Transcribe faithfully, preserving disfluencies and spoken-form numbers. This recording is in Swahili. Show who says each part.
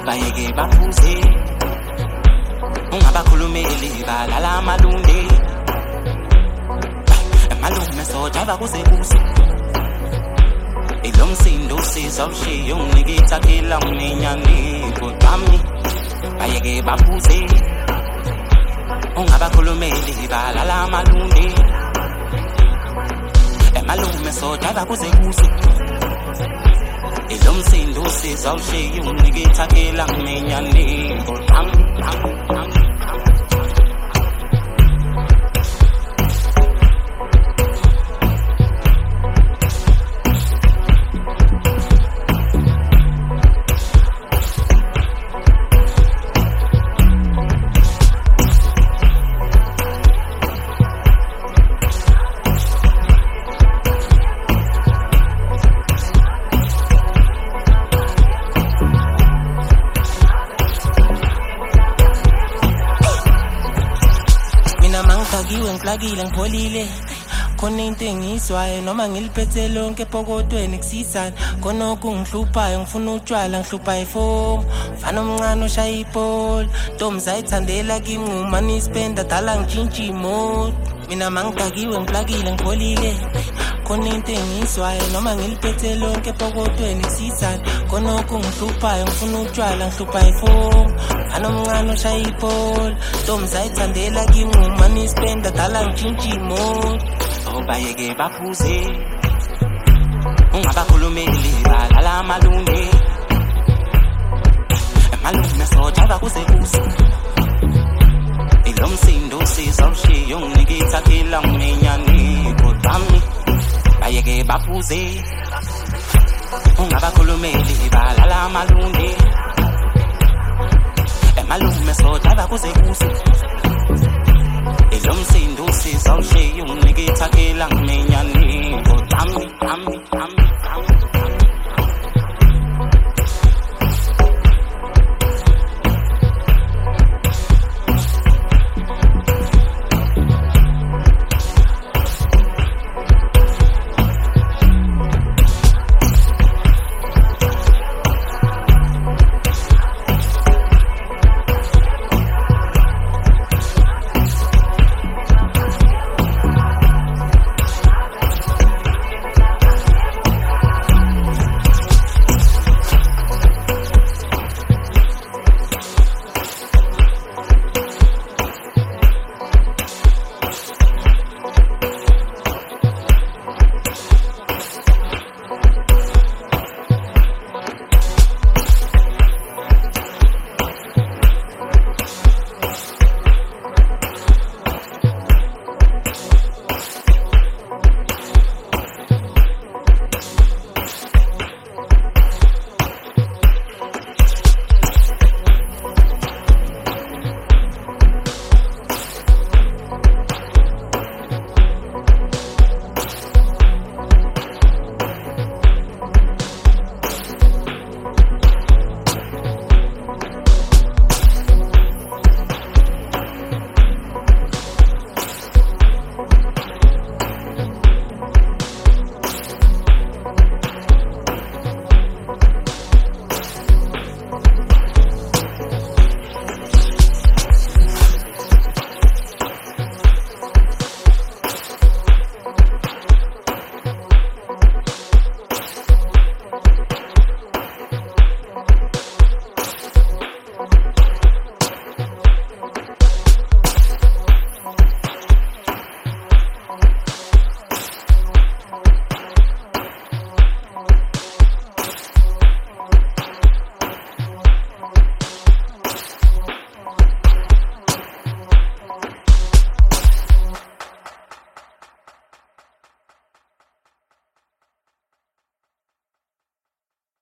Speaker 1: bayeke baphuze ungabakhulumeli balala amalunde malume sojava kuze kuse ilomsindo sizawushiya unginikitha kila unenyani kodwami bayeke baphuze ungabakhulumeli balala amalunde malume sojava kuze kuse ilomsindo sizawushiya unginikitha kila unenyani kodwami Ngiwe ngiplakile ngipholile khona into engizwayo noma ngiliphethe lonke epokotweni kusisana khona okungihluphayo ngifuna utshwala ngihlupha ifomu mfana omncane oshaya ibhola ntombi zayithandela kinquma nispenda dala ngitshintshe imoto mina mangidakiwe ngiplakile ngipholile khona into engizwayo noma ngiliphethe lonke epokotweni kusisana khona okungihluphayo ngifuna utshwala ngihlupha ifomu mfana omncane oshaya ibhola ntombi zayithandela kinquma nispenda dala ngitshintshe imoto bayeke baphuze ungabakhulumeli balala amalunde malume sojava kuze kuse ilomsindo sizawushiya unginikitha kila unenyani kodwami bayeke baphuze ungabakhulumeli balala amalunde malume sojava kuze kuse ilomsindo sizawushiya unginikitha kila unenyani kodwami